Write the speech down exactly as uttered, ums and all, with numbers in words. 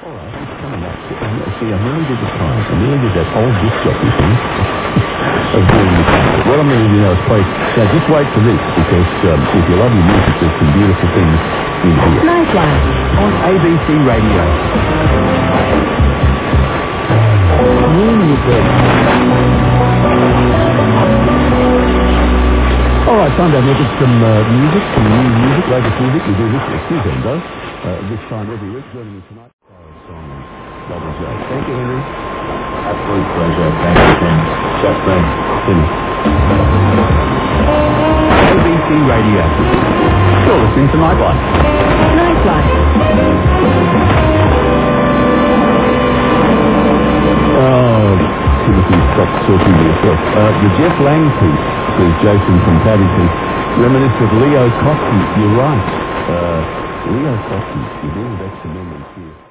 All right, it's coming up. See, I nearly did the prize. I nearly did that old disc jockey thing of doing the concert. What I'm going to do now is play. Now, just wait for this, because um, if you love your music, there's some beautiful things in here. Night Life On A B C Radio. All right, time to have a look at some uh, music, some new music, latest music. We do this at Tuesday, though. Uh, this time every week. Joining me tonight, song Double J. Thank you, Henry. Absolute pleasure. Thank you, Tim. Jeff Brent. Tim. A B C Radio. You're listening to Nightlife. Nightlife. Oh, Timothy, stop talking to yourself. Uh, the Jeff Lang piece, says Jason from Paddington, reminiscent of Leo Costi. You're right. Uh, Leo Costi, you're doing back to memories here.